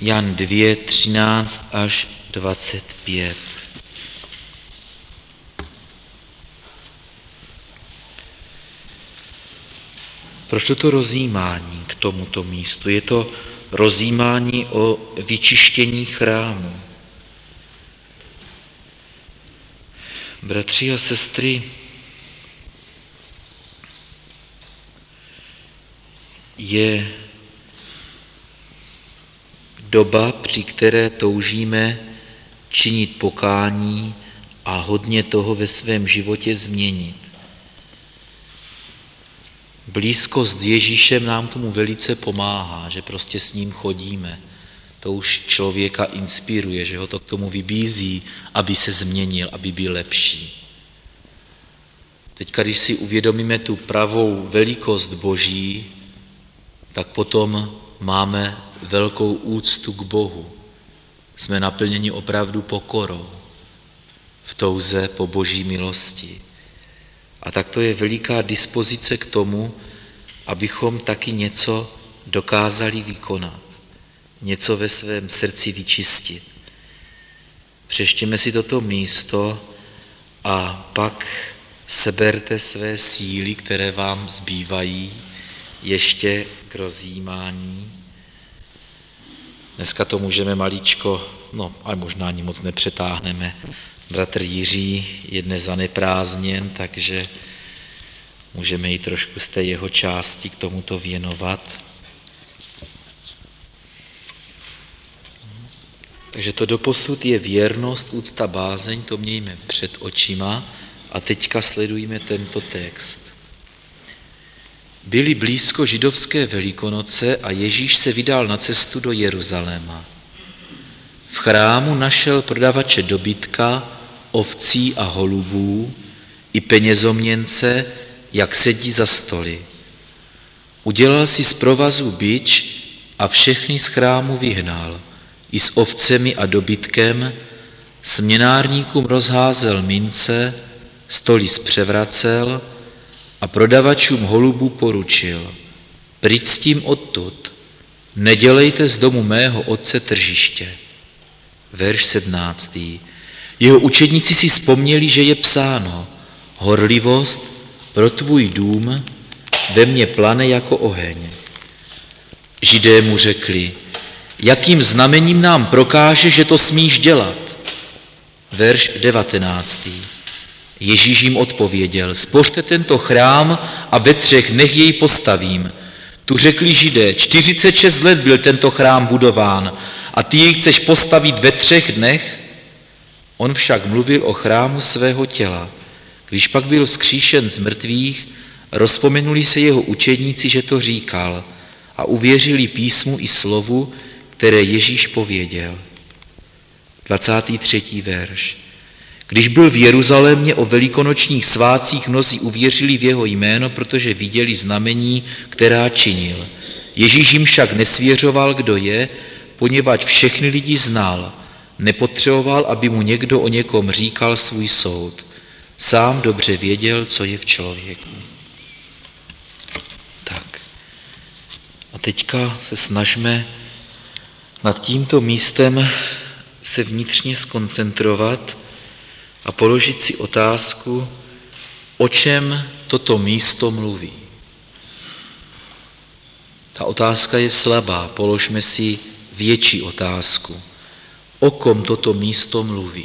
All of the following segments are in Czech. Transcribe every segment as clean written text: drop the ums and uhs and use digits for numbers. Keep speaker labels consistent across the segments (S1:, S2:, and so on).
S1: Jan 2, 13 až 25. Proč toto rozjímání k tomuto místu? Je to rozjímání o vyčištění chrámu. Bratři a sestry, je doba, při které toužíme činit pokání a hodně toho ve svém životě změnit. Blízkost s Ježíšem nám tomu velice pomáhá, že prostě s ním chodíme. To už člověka inspiruje, že ho to k tomu vybízí, aby se změnil, aby byl lepší. Teď, když si uvědomíme tu pravou velikost Boží, tak potom máme velkou úctu k Bohu. Jsme naplněni opravdu pokorou v touze po Boží milosti. A tak to je veliká dispozice k tomu, abychom taky něco dokázali vykonat, něco ve svém srdci vyčistit. Přeštěme si toto místo a pak seberte své síly, které vám zbývají ještě k rozjímání. Dneska to můžeme maličko, ale možná ani moc nepřetáhneme. Bratr Jiří je dnes zaneprázdněn, takže můžeme jí trošku z té jeho části k tomuto věnovat. Takže to doposud je věrnost, úcta, bázeň, to mějme před očima a teďka sledujeme tento text. Byly blízko židovské Velikonoce a Ježíš se vydal na cestu do Jeruzaléma. V chrámu našel prodavače dobytka, ovcí a holubů i penězoměnce, jak sedí za stoly. Udělal si z provazu bič a všechny z chrámu vyhnal, i s ovcemi a dobytkem, směnárníkům rozházel mince, stoly zpřevracel a prodavačům holubů poručil: pryč s tím odtud, nedělejte z domu mého otce tržiště. Verš 17. Jeho učedníci si vzpomněli, že je psáno: horlivost pro tvůj dům ve mně plane jako oheň. Židé mu řekli: jakým znamením nám prokáže, že to smíš dělat? Verš 19. Ježíš jim odpověděl: spořte tento chrám a ve 3 dnech jej postavím. Tu řekli Židé: 46 let byl tento chrám budován a ty jej chceš postavit ve 3 dnech? On však mluvil o chrámu svého těla. Když pak byl vzkříšen z mrtvých, rozpomenuli se jeho učedníci, že to říkal, a uvěřili písmu i slovu, které Ježíš pověděl. 23. verš. Když byl v Jeruzalémě o velikonočních svátcích, mnozí uvěřili v jeho jméno, protože viděli znamení, která činil. Ježíš jim však nesvěřoval, kdo je, poněvadž všechny lidi znal. Nepotřeboval, aby mu někdo o někom říkal svůj soud. Sám dobře věděl, co je v člověku. Tak. A teďka se snažme nad tímto místem se vnitřně zkoncentrovat a položit si otázku, o čem toto místo mluví. Ta otázka je slabá, položme si větší otázku. O kom toto místo mluví?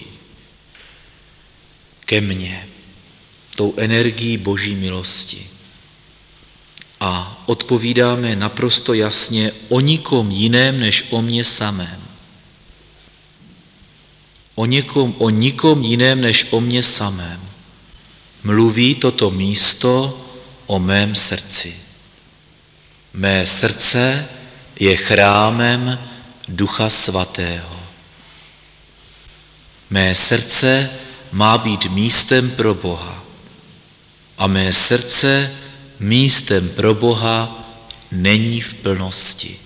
S1: Ke mně, tou energií Boží milosti. A odpovídáme naprosto jasně: o nikom jiném než o mně samém. O nikom jiném než o mně samém. Mluví toto místo o mém srdci. Mé srdce je chrámem Ducha Svatého. Mé srdce má být místem pro Boha. A mé srdce místem pro Boha není v plnosti.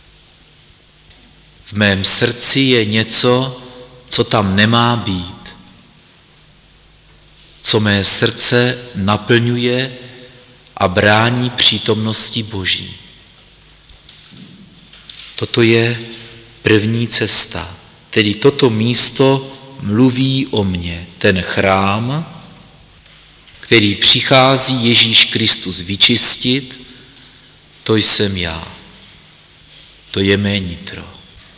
S1: V mém srdci je něco, co tam nemá být, co mé srdce naplňuje a brání přítomnosti Boží. Toto je první cesta. Tedy toto místo mluví o mně, ten chrám, který přichází Ježíš Kristus vyčistit, to jsem já. To je mé nitro.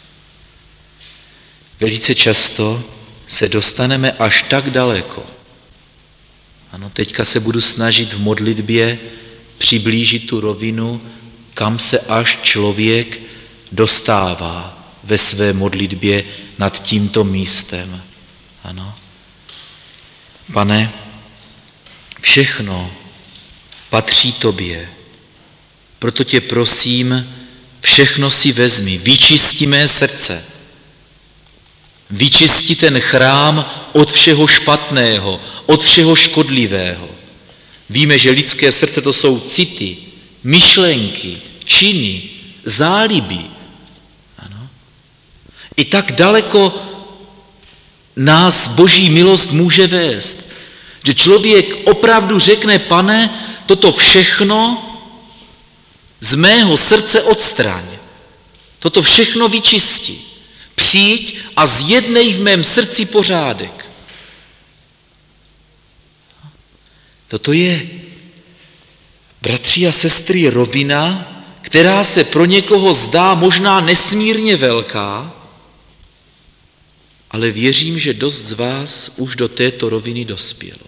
S1: Velice často se dostaneme až tak daleko. Ano, teďka se budu snažit v modlitbě přiblížit tu rovinu, kam se až člověk dostává ve své modlitbě nad tímto místem. Ano. Pane, všechno patří tobě, proto tě prosím, všechno si vezmi, vyčisti mé srdce, vyčisti ten chrám od všeho špatného, od všeho škodlivého. Víme, že lidské srdce to jsou city, myšlenky, činy, záliby. Ano. I tak daleko nás Boží milost může vést, že člověk opravdu řekne, Pane, toto všechno z mého srdce odstraň. Toto všechno vyčisti. Přijď a zjednej v mém srdci pořádek. Toto je, bratři a sestry, rovina, která se pro někoho zdá možná nesmírně velká, ale věřím, že dost z vás už do této roviny dospělo.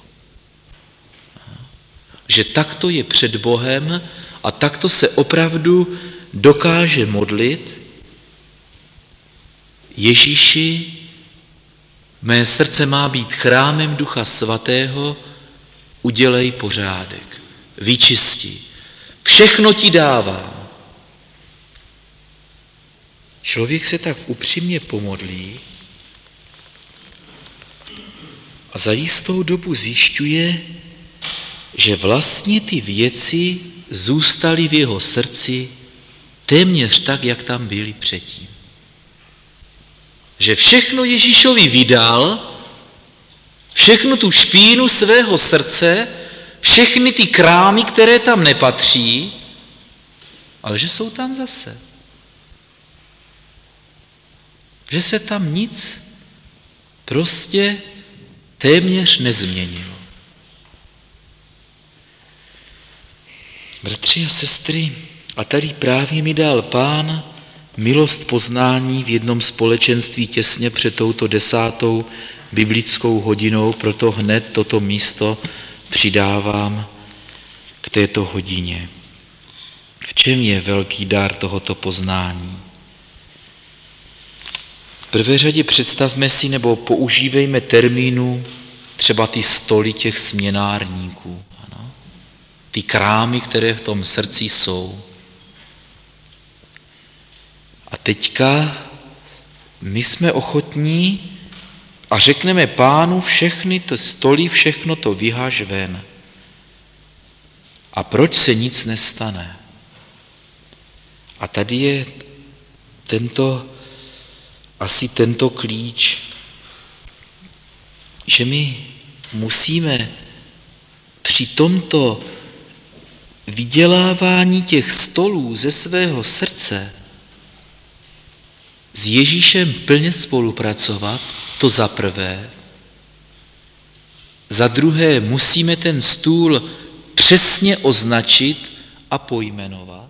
S1: Že takto je před Bohem a takto se opravdu dokáže modlit: Ježíši, mé srdce má být chrámem Ducha Svatého, udělej pořádek, vyčisti. Všechno ti dávám. Člověk se tak upřímně pomodlí a za jistou dobu zjišťuje, že vlastně ty věci zůstaly v jeho srdci téměř tak, jak tam byly předtím. Že všechno Ježíšovi vydal, všechnu tu špínu svého srdce, všechny ty krámy, které tam nepatří, ale že jsou tam zase. Že se tam nic prostě téměř nezměnilo. Bratři a sestry, a tady právě mi dal Pán milost poznání v jednom společenství těsně před touto 10. biblickou hodinou, proto hned toto místo přidávám k této hodině. V čem je velký dar tohoto poznání? V prvé řadě představme si nebo používejme termínu třeba ty stoly těch směnárníků, ano? Ty krámy, které v tom srdci jsou. A teďka my jsme ochotní a řekneme Pánu, všechny to stoly, všechno to vyhaž ven. A proč se nic nestane? A tady je tento klíč, že my musíme při tomto vydělávání těch stolů ze svého srdce s Ježíšem plně spolupracovat, to za prvé. Za druhé musíme ten stůl přesně označit a pojmenovat.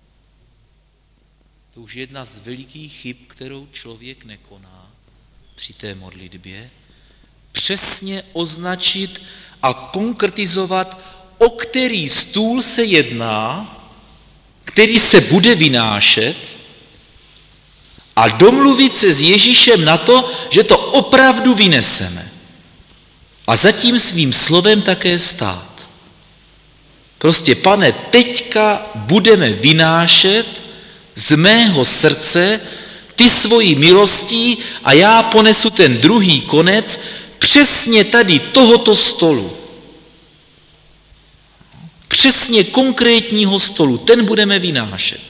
S1: To už je jedna z velikých chyb, kterou člověk nekoná při té modlitbě. Přesně označit a konkretizovat, o který stůl se jedná, který se bude vynášet, a domluvit se s Ježíšem na to, že to opravdu vyneseme. A za tím svým slovem také stát. Prostě, Pane, teďka budeme vynášet z mého srdce ty svoji milostí a já ponesu ten druhý konec přesně tady tohoto stolu. Přesně konkrétního stolu, ten budeme vynášet.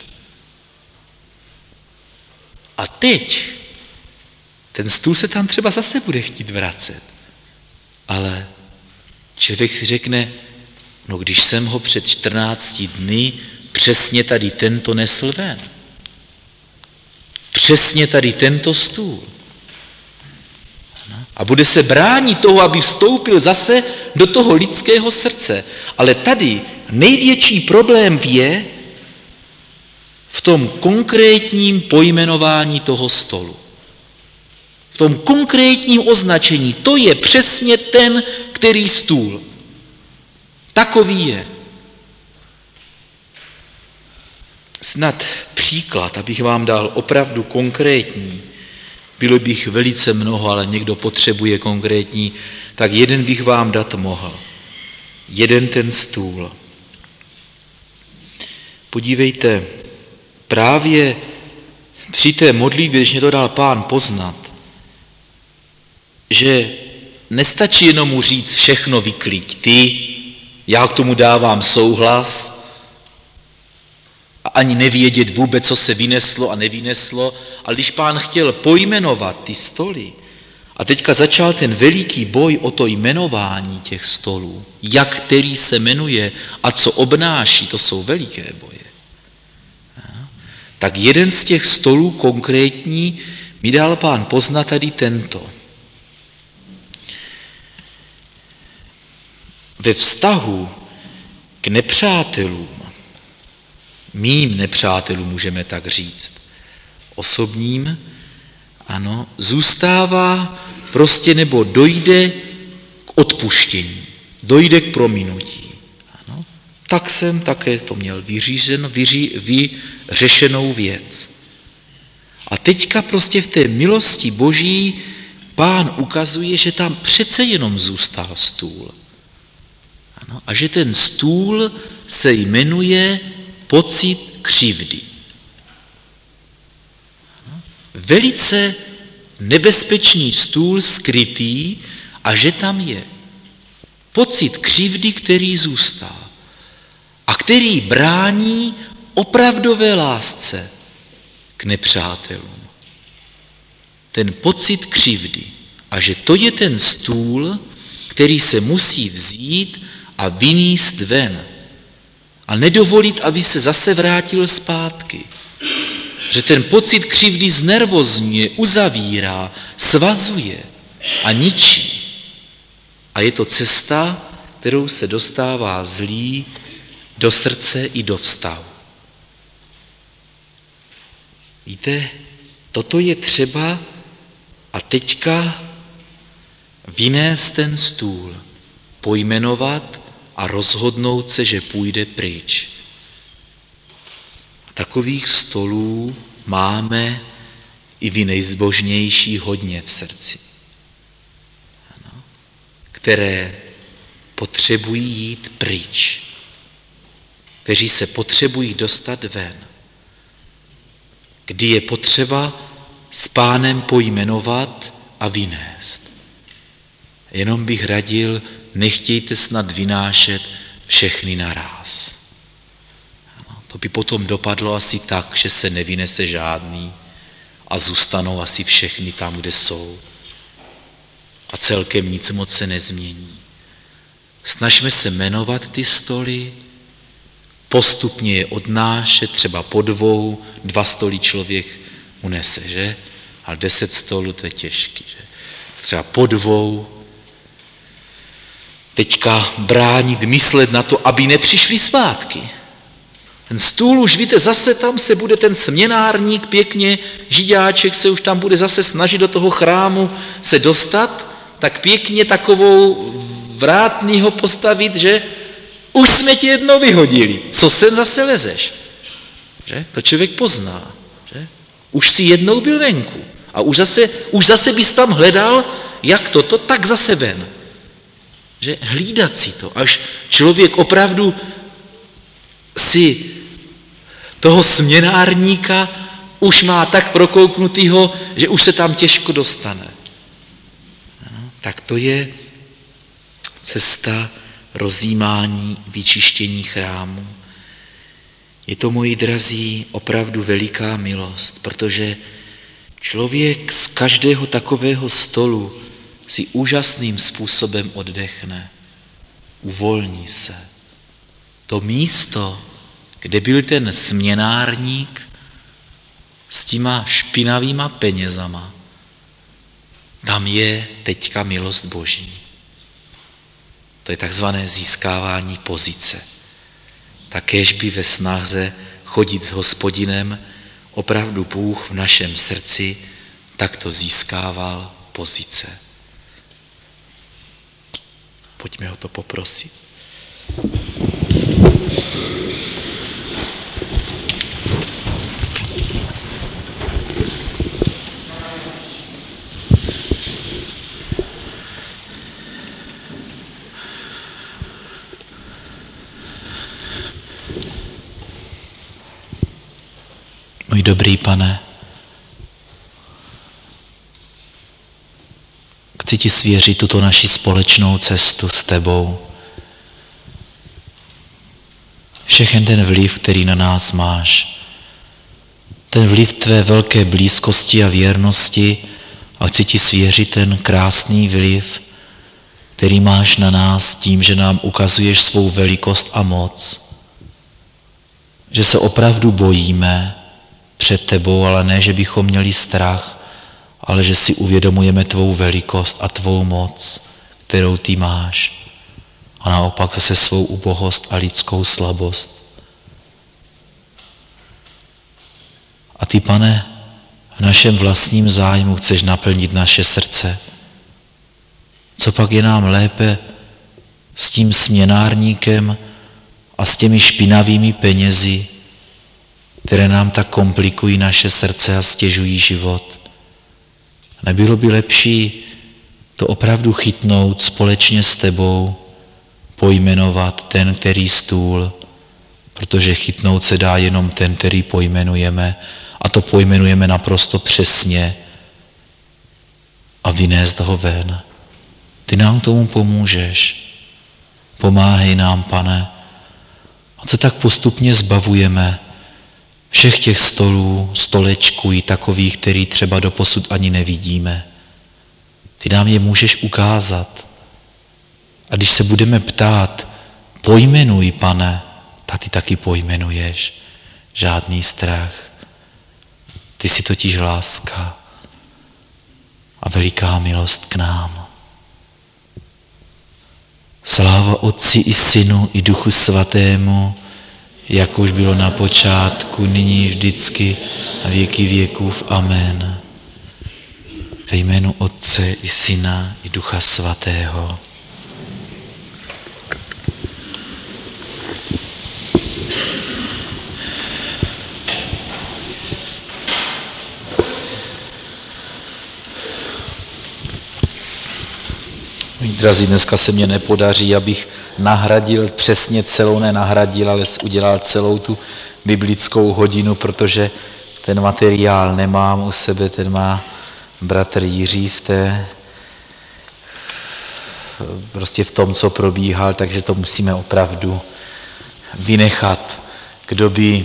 S1: A teď ten stůl se tam třeba zase bude chtít vracet. Ale člověk si řekne, no když jsem ho před 14 dny přesně tady tento nesl ven. přesně tady tento stůl. A bude se bránit toho, aby vstoupil zase do toho lidského srdce. Ale tady největší problém je v tom konkrétním pojmenování toho stolu. V tom konkrétním označení. To je přesně ten, který stůl. Takový je. Snad příklad, abych vám dal opravdu konkrétní. Bylo bych velice mnoho, ale někdo potřebuje konkrétní, tak jeden bych vám dát mohl. Jeden ten stůl. Podívejte, právě při té modlitbě, když mě to dal Pán poznat, že nestačí jenom mu říct všechno vykliď ty, já k tomu dávám souhlas a ani nevědět vůbec, co se vyneslo a nevyneslo, ale když Pán chtěl pojmenovat ty stoly a teďka začal ten veliký boj o to jmenování těch stolů, jak který se jmenuje a co obnáší, to jsou veliké boje. Tak jeden z těch stolů konkrétní mi dal Pán poznat tady tento. Ve vztahu k nepřátelům, mým nepřátelům můžeme tak říct, osobním, ano, zůstává prostě nebo dojde k odpuštění, dojde k prominutí. Ano. Tak jsem také to měl vyřešenou věc. A teďka prostě v té milosti Boží Pán ukazuje, že tam přece jenom zůstal stůl. Ano, a že ten stůl se jmenuje pocit křivdy. Ano, velice nebezpečný stůl skrytý a že tam je pocit křivdy, který zůstal a který brání opravdové lásce k nepřátelům. Ten pocit křivdy a že to je ten stůl, který se musí vzít a vynést ven a nedovolit, aby se zase vrátil zpátky. Že ten pocit křivdy znervozňuje, uzavírá, svazuje a ničí. A je to cesta, kterou se dostává zlý do srdce i do vztahu. Víte, toto je třeba a teďka vynést ten stůl, pojmenovat a rozhodnout se, že půjde pryč. Takových stolů máme i vy nejzbožnější hodně v srdci, ano, které potřebují jít pryč, kteří se potřebují dostat ven, kdy je potřeba s Pánem pojmenovat a vynést. Jenom bych radil, nechtějte snad vynášet všechny naráz. Ano, to by potom dopadlo asi tak, že se nevynese žádný a zůstanou asi všechny tam, kde jsou. A celkem nic moc se nezmění. Snažme se jmenovat ty stoly, postupně je odnášet, třeba po 2 stoly člověk unese, že? Ale 10 stolů to je těžký, že? Třeba po 2, teďka bránit, myslet na to, aby nepřišly svátky. Ten stůl už, víte, zase tam se bude ten směnárník pěkně, židáček se už tam bude zase snažit do toho chrámu se dostat, tak pěkně takovou vrátnýho postavit, že už jsme tě jednou vyhodili, co sem zase lezeš. Že? To člověk pozná. Že? Už si jednou byl venku a už zase bys tam hledal, jak toto, tak zase ven. Že? Hlídat si to, až člověk opravdu si toho směnárníka už má tak prokouknutýho, že už se tam těžko dostane. Ano, tak to je cesta rozjímání, vyčištění chrámu. Je to, moji drazí, opravdu veliká milost, protože člověk z každého takového stolu si úžasným způsobem oddechne, uvolní se. To místo, kde byl ten směnárník, s těma špinavýma penězama, tam je teďka milost Boží. To je takzvané získávání pozice. Takéž by ve snaze chodit s Hospodinem opravdu Bůh v našem srdci takto získával pozice. Pojďme ho to poprosit. Můj dobrý Pane, chci ti svěřit tuto naši společnou cestu s tebou. Všechen ten vliv, který na nás máš. Ten vliv tvé velké blízkosti a věrnosti a chci ti svěřit ten krásný vliv, který máš na nás tím, že nám ukazuješ svou velikost a moc. Že se opravdu bojíme před tebou, ale ne, že bychom měli strach, ale že si uvědomujeme tvou velikost a tvou moc, kterou ty máš. A naopak zase svou ubohost a lidskou slabost. A ty, Pane, v našem vlastním zájmu chceš naplnit naše srdce. Co pak je nám lépe s tím směnárníkem a s těmi špinavými penězi, které nám tak komplikují naše srdce a stěžují život. Nebylo by lepší to opravdu chytnout společně s tebou, pojmenovat ten, který stůl, protože chytnout se dá jenom ten, který pojmenujeme, a to pojmenujeme naprosto přesně a vynést ho ven. Ty nám tomu pomůžeš. Pomáhej nám, Pane. A se tak postupně zbavujeme všech těch stolů, stolečků i takových, který třeba doposud ani nevidíme. Ty nám je můžeš ukázat. A když se budeme ptát, pojmenuj, Pane, tak ty taky pojmenuješ. Žádný strach. Ty jsi totiž láska a veliká milost k nám. Sláva Otci i Synu i Duchu Svatému, jak už bylo na počátku, nyní vždycky a věky věkův. Amen. Ve jménu Otce i Syna i Ducha Svatého. Drazí, dneska se mně nepodaří, abych nahradil přesně celou, nenahradil, ale udělal celou tu biblickou hodinu, protože ten materiál nemám u sebe, ten má bratr Jiří prostě v tom, co probíhal, takže to musíme opravdu vynechat. Kdo by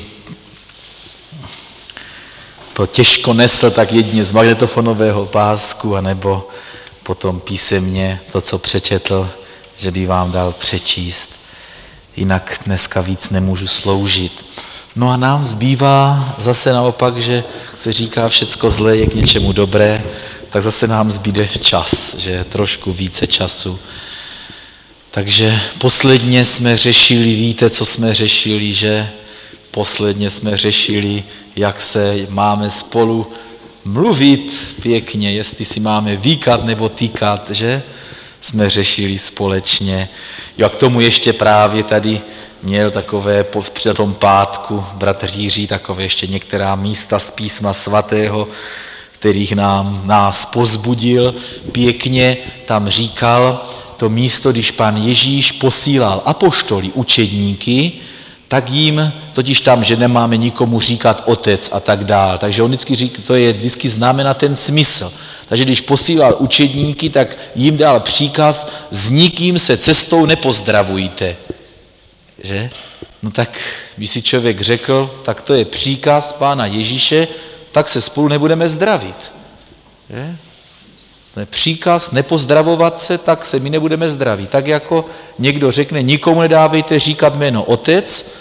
S1: to těžko nesl, tak jedině z magnetofonového pásku, anebo potom písemně to, co přečetl, že by vám dal přečíst. Jinak dneska víc nemůžu sloužit. No a nám zbývá zase naopak, že se říká všecko zlé je k něčemu dobré, tak zase nám zbýde čas, že trošku více času. Takže posledně jsme řešili, víte, co jsme řešili, že? Posledně jsme řešili, jak se máme spolu mluvit pěkně, jestli si máme výkat nebo týkat, že? Jsme řešili společně. Jo, a k tomu ještě právě tady měl takové, při tom pátku bratr Jiří, takové ještě některá místa z Písma svatého, kterých nás pozbudil pěkně. Tam říkal to místo, když Pán Ježíš posílal apoštoly, učedníky, tak jim, totiž tam, že nemáme nikomu říkat otec a tak dál. Takže on vždycky říká, to je vždycky znamená ten smysl. Takže když posílal učedníky, tak jim dal příkaz, s nikým se cestou nepozdravujte. Že? No tak by si člověk řekl, tak to je příkaz Pána Ježíše, tak se spolu nebudeme zdravit. Že? To je příkaz nepozdravovat se, tak se my nebudeme zdravit. Tak jako někdo řekne, nikomu nedávejte říkat jméno otec,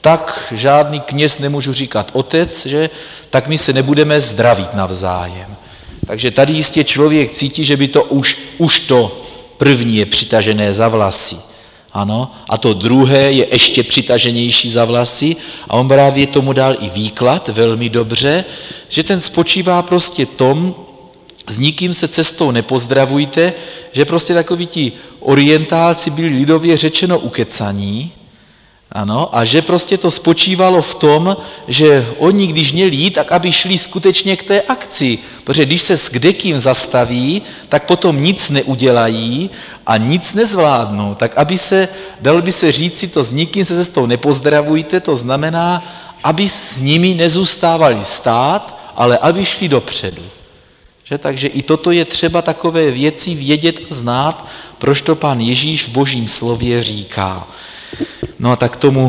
S1: tak žádný kněz nemůžu říkat otec, že? Tak my se nebudeme zdravit navzájem. Takže tady jistě člověk cítí, že by to už to první je přitažené za vlasy. Ano, a to druhé je ještě přitaženější za vlasy a on právě tomu dal i výklad velmi dobře, že ten spočívá prostě tom, s nikým se cestou nepozdravujte, že prostě takoví ti orientálci byli lidově řečeno ukecaní, ano, a že prostě to spočívalo v tom, že oni, když měli jít, tak aby šli skutečně k té akci, protože když se s kdekým zastaví, tak potom nic neudělají a nic nezvládnou, tak dalo by se říci, to s nikým se cestou nepozdravujte, to znamená, aby s nimi nezůstávali stát, ale aby šli dopředu. Že? Takže i toto je třeba takové věci vědět a znát, proč to Pán Ježíš v Božím slově říká. No a tak tomu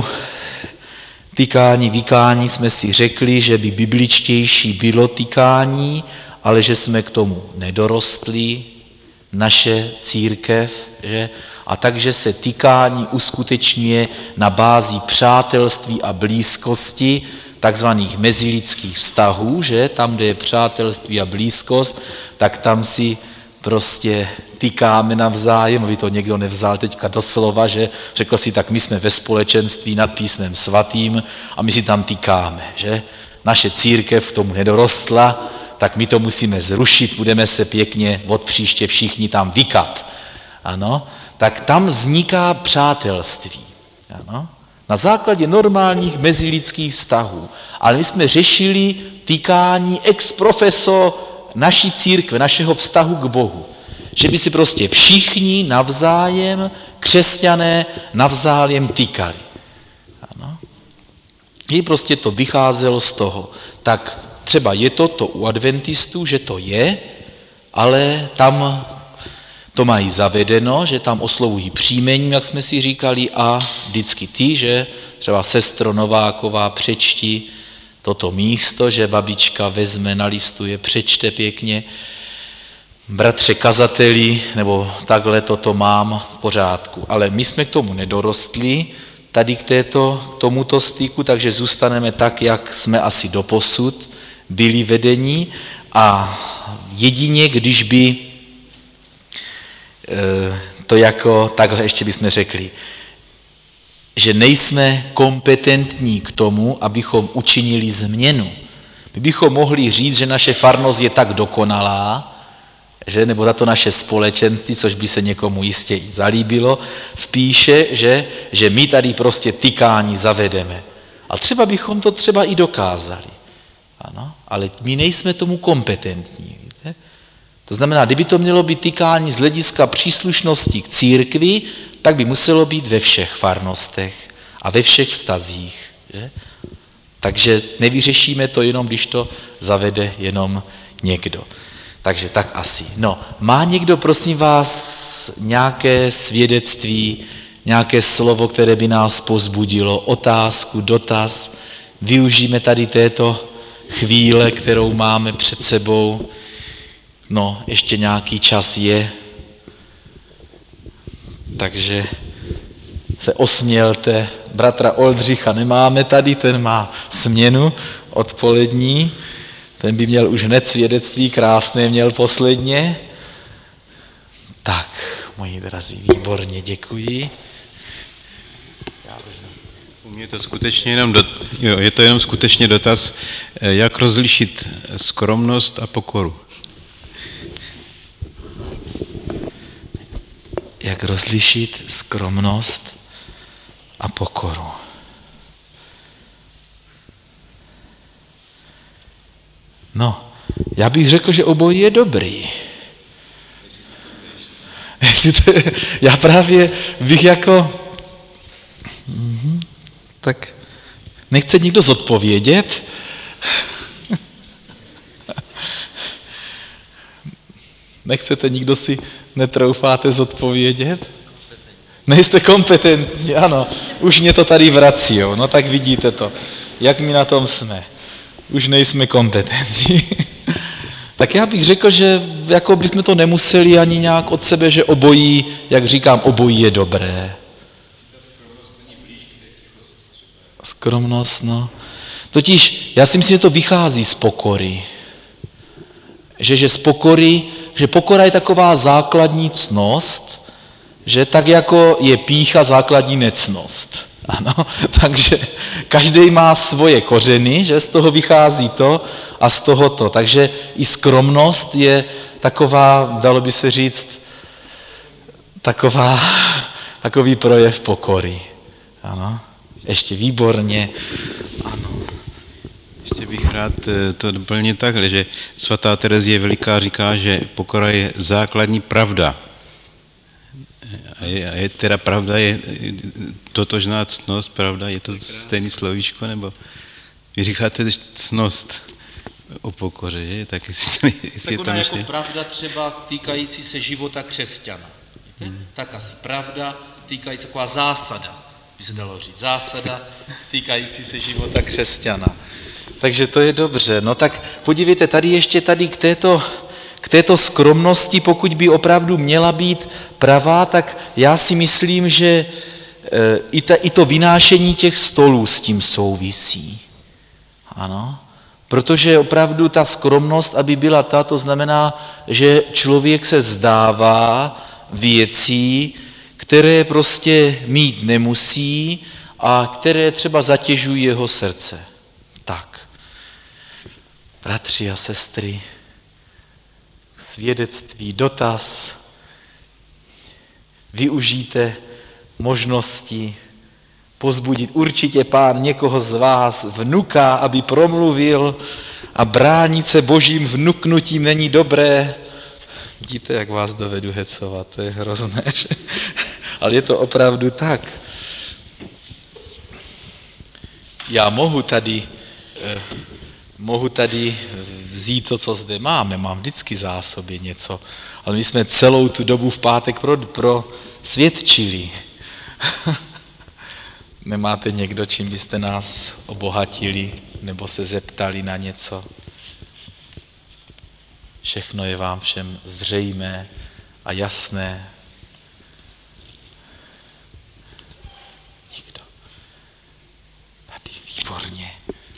S1: tykání, vykání jsme si řekli, že by bibličtější bylo tykání, ale že jsme k tomu nedorostli, naše církev, že? A takže se tykání uskutečňuje na bázi přátelství a blízkosti, takzvaných mezilidských vztahů, že? Tam, kde je přátelství a blízkost, tak tam si prostě tykáme navzájem, aby to někdo nevzal teďka doslova, že řekl si, tak my jsme ve společenství nad písmem svatým a my si tam tykáme, že naše církev k tomu nedorostla, tak my to musíme zrušit, budeme se pěkně od příště všichni tam vykat. Ano, tak tam vzniká přátelství. Ano, na základě normálních mezilidských vztahů. Ale my jsme řešili tykání ex professo naší církve, našeho vztahu k Bohu. Že by si prostě všichni navzájem, křesťané, navzájem tykali. Ano. I prostě to vycházelo z toho. Tak třeba je to u adventistů, že to je, ale tam to mají zavedeno, že tam oslovují příjmením, jak jsme si říkali, a vždycky ty, že třeba sestro Nováková přečti toto místo, že babička vezme, nalistuje, přečte pěkně, bratře kazateli, nebo takhle toto mám v pořádku. Ale my jsme k tomu nedorostli, tady k tomuto styku, takže zůstaneme tak, jak jsme asi doposud byli vedení a jedině, když by to jako takhle ještě bychom řekli, že nejsme kompetentní k tomu, abychom učinili změnu. My bychom mohli říct, že naše farnost je tak dokonalá, že, nebo za to naše společenství, což by se někomu jistě i zalíbilo, vpíše, že my tady prostě tykání zavedeme. A třeba bychom to třeba i dokázali. Ano, ale my nejsme tomu kompetentní. Víte? To znamená, kdyby to mělo být tykání z hlediska příslušnosti k církvi, tak by muselo být ve všech farnostech a ve všech vztazích. Že? Takže nevyřešíme to jenom, když to zavede jenom někdo. Takže tak asi. No, má někdo, prosím vás, nějaké svědectví, nějaké slovo, které by nás povzbudilo, otázku, dotaz? Využijeme tady této chvíle, kterou máme před sebou. No, ještě nějaký čas je. Takže se osmělte. Bratra Oldřicha nemáme tady, ten má směnu odpolední. Ten by měl už hned svědectví, krásné měl posledně. Tak, moji drazí, výborně, děkuji.
S2: U mě to skutečně je to jenom skutečně dotaz, jak rozlišit skromnost a pokoru.
S1: Jak rozlišit skromnost a pokoru. No, já bych řekl, že obojí je dobrý. Já právě bych jako... Tak nechce nikdo zodpovědět? Nechcete, nikdo si netroufáte zodpovědět? Nejste kompetentní, ano. Už mě to tady vrací, jo. No tak vidíte to, jak my na tom jsme. Už nejsme kompetentní. Tak já bych řekl, že jako bychom to nemuseli ani nějak od sebe, že obojí, jak říkám, obojí je dobré. Skromnost, no. Totiž já si myslím, že to vychází z pokory. Že z pokory, že pokora je taková základní ctnost, že tak jako je pýcha základní nectnost. Ano, takže každý má svoje kořeny, že z toho vychází to a z toho to. Takže i skromnost je taková, dalo by se říct, takový projev pokory. Ano, ještě výborně. Ano.
S2: Ještě bych rád to doplnil takhle, že svatá Terezie Veliká říká, že pokora je základní pravda. A je teda pravda, je totožná ctnost, pravda, je to stejný slovíčko, nebo vy říkáte ctnost o pokoře, že? Tak jestli
S1: je to jako pravda třeba týkající se života křesťana. Tak asi pravda týkající, taková zásada, by se dalo říct, zásada týkající se života křesťana. Takže to je dobře. No tak podívejte, tady k této skromnosti, pokud by opravdu měla být pravá, tak já si myslím, že i to vynášení těch stolů s tím souvisí. Ano, protože opravdu ta skromnost, aby byla to znamená, že člověk se vzdává věcí, které prostě mít nemusí a které třeba zatěžují jeho srdce. Tak, bratři a sestry, svědectví, dotaz, využijte možnosti pozbudit určitě Pán někoho z vás vnuka, aby promluvil a bránit se božím vnuknutím není dobré. Vidíte, jak vás dovedu hecovat, to je hrozné, že? Ale je to opravdu tak. Já mohu tady vzít to, co zde máme, mám vždycky v zásobě něco, ale my jsme celou tu dobu v pátek prosvědčili. Nemáte někdo, čím byste nás obohatili nebo se zeptali na něco? Všechno je vám všem zřejmé a jasné. Nikdo. Tady výborně.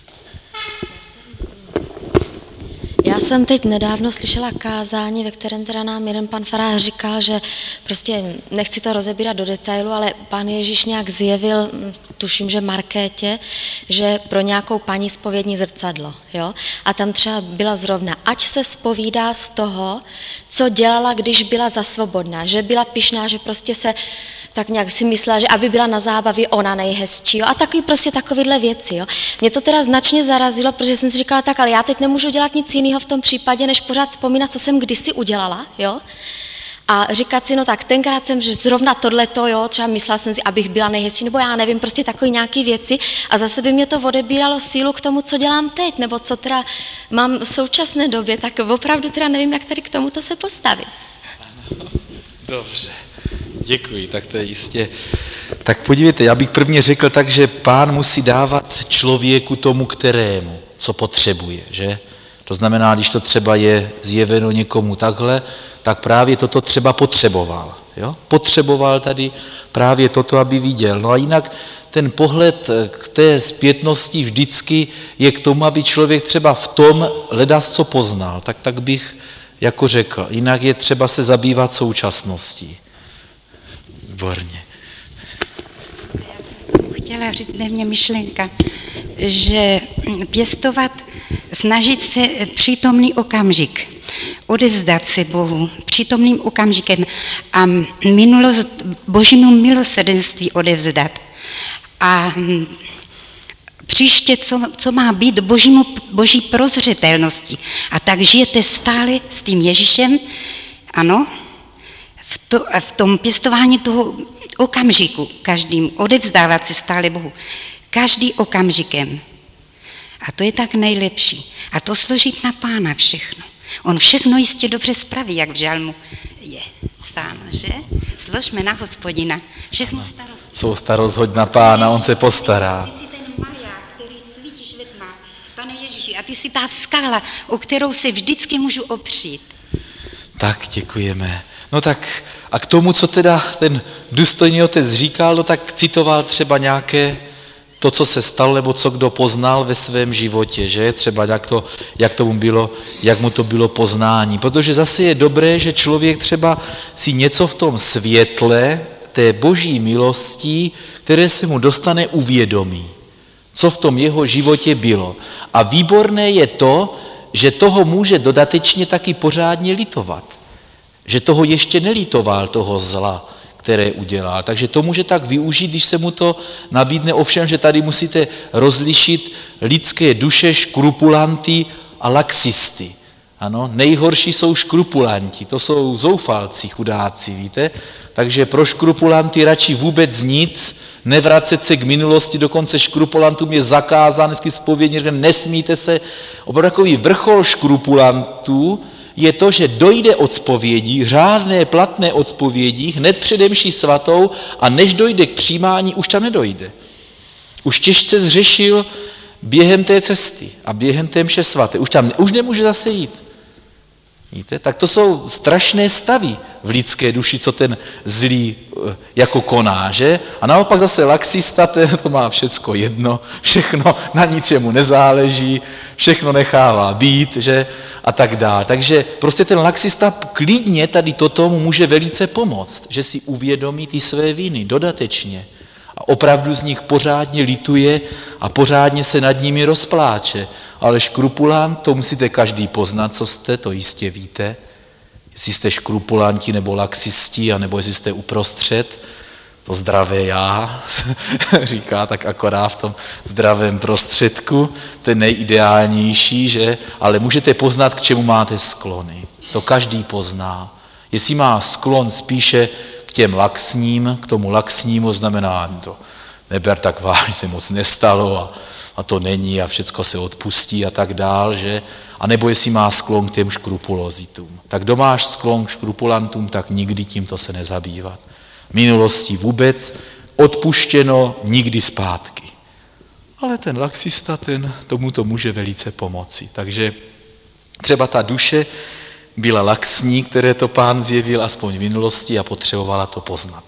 S3: Já jsem teď nedávno slyšela kázání, ve kterém teda nám jeden pan farář říkal, že prostě nechci to rozebírat do detailu, ale pán Ježíš nějak zjevil, tuším, že Markétě, že pro nějakou paní zpovědní zrcadlo. Jo? A tam třeba byla zrovna, ať se zpovídá z toho, co dělala, když byla zasvobodná, že byla pyšná, že prostě se tak nějak si myslela, že aby byla na zábavě ona nejhezčí, jo? A taky prostě takovýhle věci. Jo? Mě to teda značně zarazilo, protože jsem si říkala tak, ale já teď nemůžu dělat nic jiného v tom případě, než pořád vzpomínat, co jsem kdysi udělala, jo? A říkat si, no tak tenkrát jsem, že zrovna tohleto, jo, třeba myslela jsem si, abych byla nejhezčí, nebo já nevím, prostě takové nějaké věci a zase by mě to odebíralo sílu k tomu, co dělám teď, nebo co teda mám v současné době, tak opravdu teda nevím, jak tady k tomuto se postavit.
S1: Dobře. Děkuji, tak to je jistě. Tak podívejte, já bych prvně řekl tak, že Pán musí dávat člověku tomu, kterému, co potřebuje, že? To znamená, když to třeba je zjeveno někomu takhle, tak právě toto třeba potřeboval. Jo? Potřeboval tady právě toto, aby viděl. No a jinak ten pohled k té zpětnosti vždycky je k tomu, aby člověk třeba v tom ledas co poznal. Tak bych jako řekl. Jinak je třeba se zabývat současností. Výborně.
S4: Já jsem chtěla říct, mě myšlenka, že pěstovat, snažit se přítomný okamžik, odevzdat se Bohu přítomným okamžikem a božímu milosrdenství odevzdat. A příště, co má být boží prozřetelnosti. A tak žijete stále s tím Ježíšem, ano, v tom pěstování toho okamžiku, každým odevzdávat se stále Bohu, každý okamžikem. A to je tak nejlepší. A to složit na Pána všechno. On všechno jistě dobře spraví, jak v žalmu je psáno, že? Složme na Hospodina všechno starost.
S1: Jsou starost hoď na Pána, on se postará.
S4: Ty jsi ten maják, který svítíš ve tmách, Pane Ježíši, a ty jsi ta skala, o kterou se vždycky můžu opřít.
S1: Tak, děkujeme. No tak a k tomu, co teda ten důstojný otec říkal, no tak citoval třeba nějaké to, co se stalo, nebo co kdo poznal ve svém životě, že? Třeba jak mu to bylo poznání. Protože zase je dobré, že člověk třeba si něco v tom světle té boží milosti, které se mu dostane, uvědomí. Co v tom jeho životě bylo. A výborné je to, že toho může dodatečně taky pořádně litovat. Že toho ještě nelitoval, toho zla, které udělal. Takže to může tak využít, když se mu to nabídne. Ovšem, že tady musíte rozlišit lidské duše, škrupulanty a laxisty. Ano, nejhorší jsou škrupulanti, to jsou zoufalci, chudáci, víte? Takže pro škrupulanty radši vůbec nic, nevracet se k minulosti, dokonce škrupulantům je zakázán, vždycky zpovědně, nesmíte se. Opravdu takový vrchol škrupulantů je to, že dojde od zpovědí, řádné platné od zpovědí, hned přede mší svatou a než dojde k přijímání, už tam nedojde. Už těžce zřešil během té cesty a během té mše svaté. Už nemůže zase jít. Víte? Tak to jsou strašné stavy v lidské duši, co ten zlý jako koná, že? A naopak zase laxista, to má všecko jedno, všechno na ničemu nezáleží, všechno nechává být, že? A tak dál. Takže prostě ten laxista klidně tady toto mu může velice pomoct, že si uvědomí ty své viny dodatečně a opravdu z nich pořádně lituje a pořádně se nad nimi rozpláče. Ale škrupulant, to musíte každý poznat, co jste, to jistě víte. Jestli jste škrupulanti nebo laxisti, anebo jestli jste uprostřed, to zdravé já, říká tak akorát v tom zdravém prostředku, ten nejideálnější, že? Ale můžete poznat, k čemu máte sklony. To každý pozná. Jestli má sklon spíše k těm laxním, k tomu laxnímu, znamená to neber tak vážně, se moc nestalo a to není a všecko se odpustí a tak dál, že? A nebo jestli má sklon k těm škrupulozitům. Tak kdo máš sklon k škrupulantům, tak nikdy tímto se nezabývat. Minulostí vůbec, odpuštěno, nikdy zpátky. Ale ten laxista, tomu to může velice pomoci. Takže třeba ta duše byla laxní, které to Pán zjevil aspoň v minulosti a potřebovala to poznat.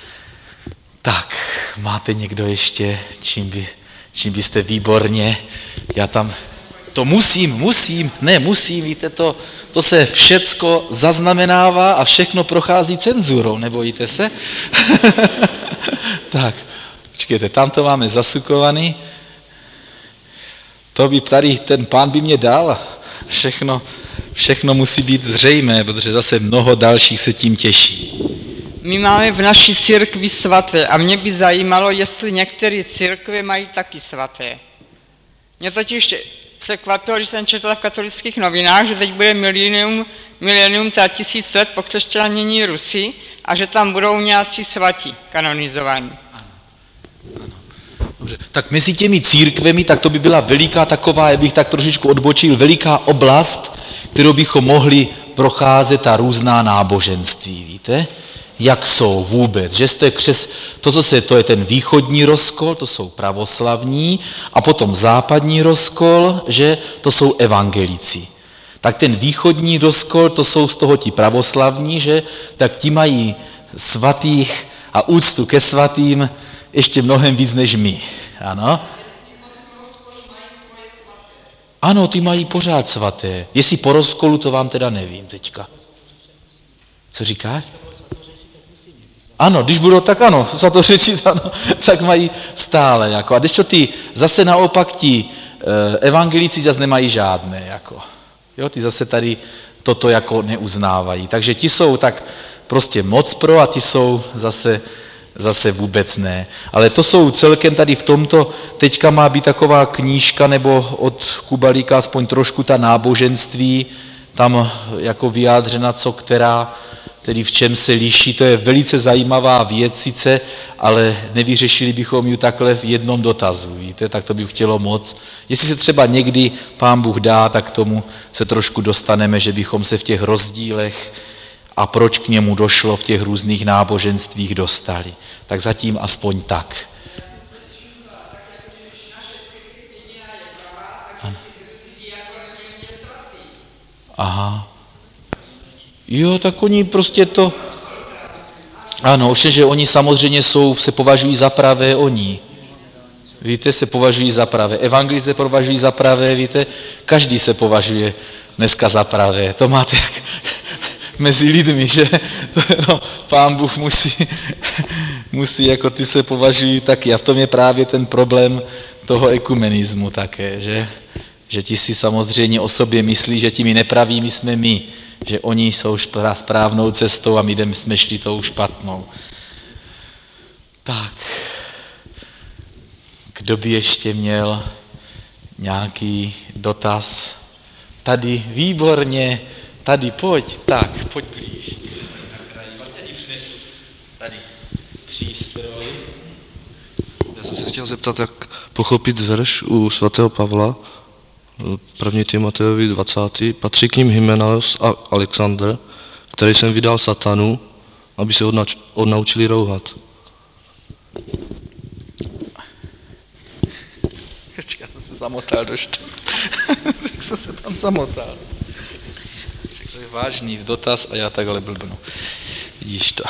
S1: Tak, máte někdo ještě, čím byste výborně, já tam, to musím, víte, to se všecko zaznamenává a všechno prochází cenzurou, nebojíte se? Tak, počkejte, tam to máme zasukovaný, to by tady, ten Pán by mě dal, všechno musí být zřejmé, protože zase mnoho dalších se tím těší.
S5: My máme v naší církvi svaté a mě by zajímalo, jestli některé církve mají taky svaté. Mě totiž překvapilo, když jsem četla v katolických novinách, že teď bude milenium 1000 let po křesťanění Rusy a že tam budou nějací svatí kanonizovaní.
S1: Dobře. Tak mezi těmi církvemi, tak to by byla veliká taková, já bych tak trošičku odbočil, veliká oblast, kterou bychom mohli procházet ta různá náboženství, víte? Jak jsou vůbec, že to je ten východní rozkol, to jsou pravoslavní, a potom západní rozkol, že to jsou evangelici. Tak ten východní rozkol, to jsou z toho ti pravoslavní, že tak ti mají svatých a úctu ke svatým ještě mnohem víc než my. Ano? Ano, ty mají pořád svaté. Jestli po rozkolu, to vám teda nevím teďka. Co říkáš? Ano, když budou, tak ano, svatořečit, ano, tak mají stále. Jako. A když to ty, zase naopak ti evangelici zase nemají žádné. Jako. Jo, ty zase tady toto jako neuznávají. Takže ti jsou tak prostě moc pro a ty jsou zase vůbec ne. Ale to jsou celkem tady v tomto, teďka má být taková knížka nebo od Kubalíka aspoň trošku ta náboženství, tam jako vyjádřena, co která, tedy v čem se liší, to je velice zajímavá věc sice, ale nevyřešili bychom ji takhle v jednom dotazu, víte, tak to by chtělo moc. Jestli se třeba někdy Pán Bůh dá, tak k tomu se trošku dostaneme, že bychom se v těch rozdílech a proč k němu došlo v těch různých náboženstvích dostali. Tak zatím aspoň tak. Aha. Jo, tak oni prostě to... Ano, že oni samozřejmě se považují za pravé oni. víte, se považují za pravé. Evangelize považují za pravé, víte, každý se považuje dneska za pravé. To máte jak mezi lidmi, že no, Pán Bůh musí, jako ty se považují taky. A v tom je právě ten problém toho ekumenismu také, že ti si samozřejmě o sobě myslí, že těmi nepravými jsme my, že oni jsou správnou cestou a my jsme šli tou špatnou. Tak, kdo by ještě měl nějaký dotaz? Tady, výborně, tady, pojď blíž. Vlastně ani přinesu tady přístroj.
S6: Já jsem se chtěl zeptat, jak pochopit verš u svatého Pavla, 1. Timotejovi 20. Patří k ním Hymenaeus a Alexander, který jsem vydal satanu, aby se odnaučili rouhat.
S1: Já jsem se zamotal do štu. Tak jsem se tam zamotal. To je vážný dotaz a já takhle blbnu. Vidíš to.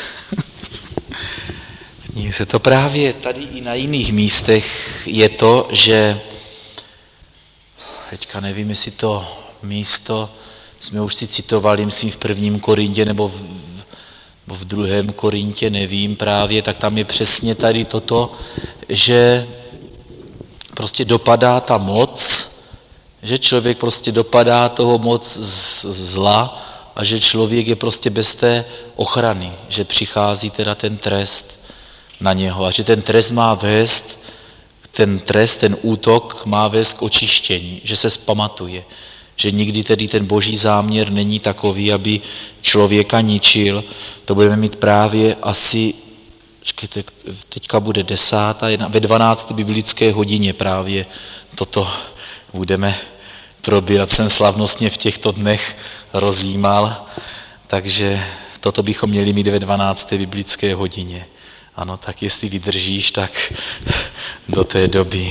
S1: Se to právě tady i na jiných místech je to, že teďka nevím, jestli to místo jsme už si citovali, myslím v 1. Korintě nebo v 2. Korintě, nevím právě, tak tam je přesně tady toto, že prostě dopadá ta moc, že člověk prostě dopadá toho moc zla a že člověk je prostě bez té ochrany, že přichází teda ten trest na něho a že ten trest má vést, ten útok má vést k očištění, že se zpamatuje, že nikdy tedy ten boží záměr není takový, aby člověka ničil. To budeme mít právě asi, teďka bude 10. ve 12. biblické hodině právě toto budeme probírat. Jsem slavnostně v těchto dnech rozjímal, takže toto bychom měli mít ve 12. biblické hodině. Ano, tak jestli vydržíš, tak do té doby.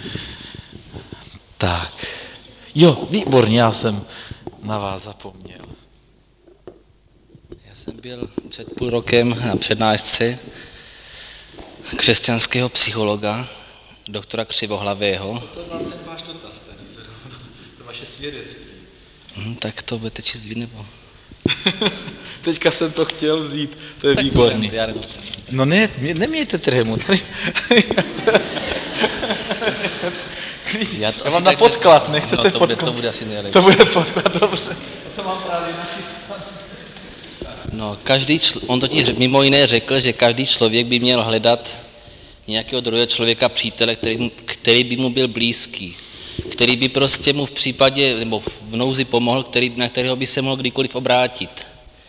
S1: Tak. Jo, výborně, já jsem na vás zapomněl.
S7: Já jsem byl před půl rokem na přednášce křesťanského psychologa, doktora Křivohlavého.
S1: To byl ten váš dotaz tady, to vaše svědectví.
S7: Tak to budete číst vy, nebo?
S1: Teďka jsem to chtěl vzít, to je tak výborný. No ne, nemějte trému. Já mám na podklad, nechcete podklad?
S7: To bude asi nejlepší.
S1: To bude podklad, dobře. To mám právě nachystané.
S7: No, on totiž mimo jiné řekl, že každý člověk by měl hledat nějakého druhého člověka, přítele, který by mu byl blízký, který by prostě mu v případě, nebo v nouzi pomohl, na kterého by se mohl kdykoliv obrátit.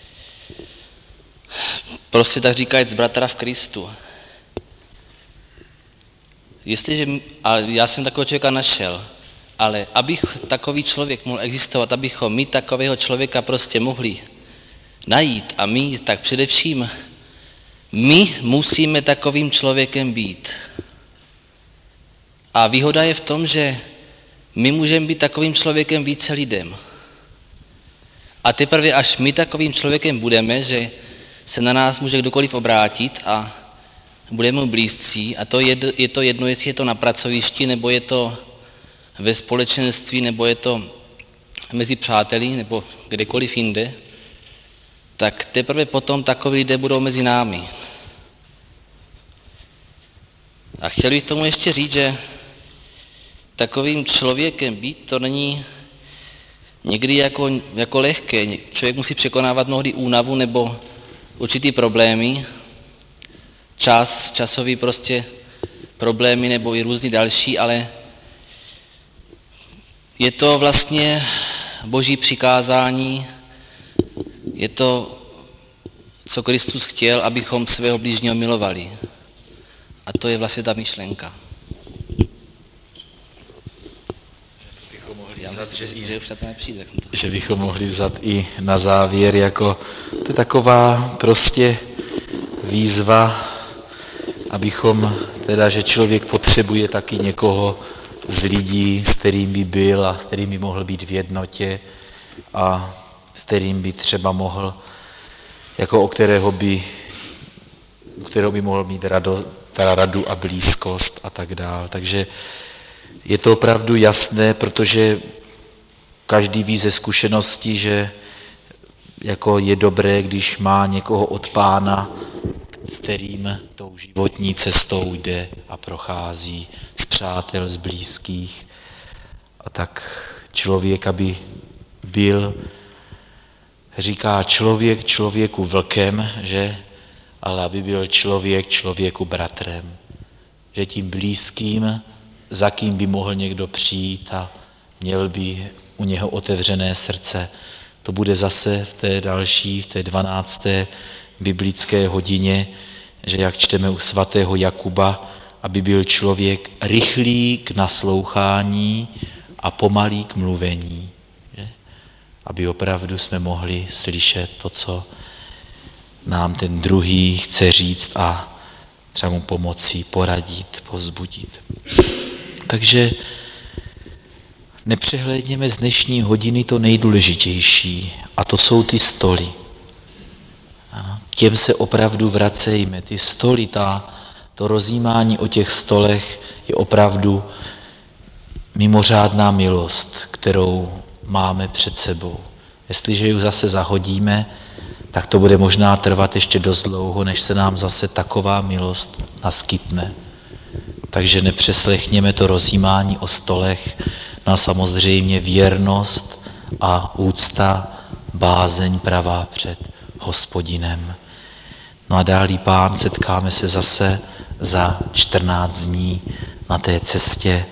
S7: Prostě tak říkajíc bratra v Kristu. A já jsem takového člověka našel, ale abych takový člověk mohl existovat, abychom my takového člověka prostě mohli najít a mít, tak především my musíme takovým člověkem být. A výhoda je v tom, že my můžeme být takovým člověkem více lidem. A teprve až my takovým člověkem budeme, že se na nás může kdokoliv obrátit a budeme mu blízcí, a to je to jedno, jestli je to na pracovišti, nebo je to ve společenství, nebo je to mezi přáteli, nebo kdekoliv jinde, tak teprve potom takoví lidé budou mezi námi. A chtěl bych tomu ještě říct, že takovým člověkem být to není někdy jako lehké. Člověk musí překonávat mnohdy únavu nebo určitý problémy, časový prostě problémy nebo i různý další, ale je to vlastně boží přikázání, je to, co Kristus chtěl, abychom svého blížního milovali. A to je vlastně ta myšlenka.
S1: Že bychom mohli vzat i na závěr, jako to je taková prostě výzva, abychom teda, že člověk potřebuje taky někoho z lidí, s kterým by byl a s kterým by mohl být v jednotě a s kterým by třeba mohl, jako o kterého by mohl mít radost, teda radu a blízkost a tak dál. Takže je to opravdu jasné, protože každý ví ze zkušenosti, že jako je dobré, když má někoho od Pána, s kterým tou životní cestou jde a prochází, z přátel, z blízkých. A tak člověk, aby byl, říká člověk člověku vlkem, že? Ale aby byl člověk člověku bratrem. Že tím blízkým, za kým by mohl někdo přijít a měl by u něho otevřené srdce. To bude zase v té 12. biblické hodině, že jak čteme u svatého Jakuba, aby byl člověk rychlý k naslouchání a pomalý k mluvení. Že? Aby opravdu jsme mohli slyšet to, co nám ten druhý chce říct a třeba mu pomoci, poradit, povzbudit. Takže nepřehlédněme z dnešní hodiny to nejdůležitější, a to jsou ty stoly. Ano, těm se opravdu vracejme. Ty stoly, to rozjímání o těch stolech je opravdu mimořádná milost, kterou máme před sebou. Jestliže ji zase zahodíme, tak to bude možná trvat ještě dost dlouho, než se nám zase taková milost naskytne. Takže nepřeslechněme to rozjímání o stolech, no a samozřejmě věrnost a úcta, bázeň pravá před Hospodinem. No a dálí Pán, setkáme se zase za 14 dní na té cestě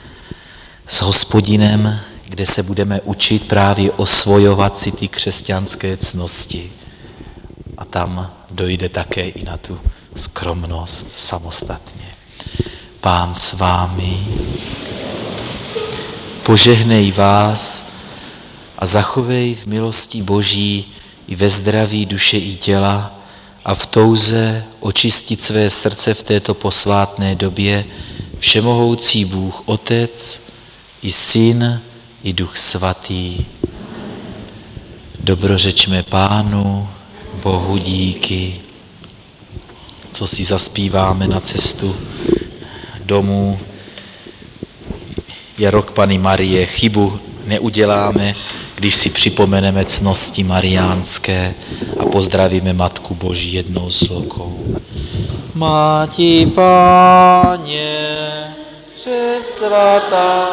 S1: s Hospodinem, kde se budeme učit právě osvojovat si ty křesťanské ctnosti. A tam dojde také i na tu skromnost samostatně. Pán s vámi, požehnej vás a zachovej v milosti Boží i ve zdraví duše i těla a v touze očistit své srdce v této posvátné době všemohoucí Bůh Otec i Syn i Duch Svatý. Dobrořečme Pánu, Bohu díky, co si zaspíváme na cestu domů. Je rok Panny Marie, chybu neuděláme, když si připomeneme ctnosti mariánské a pozdravíme Matku Boží jednou slokou. Máti Páně, přesvatá,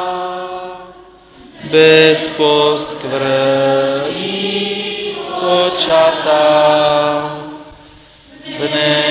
S1: bez poskvrní počatá, dne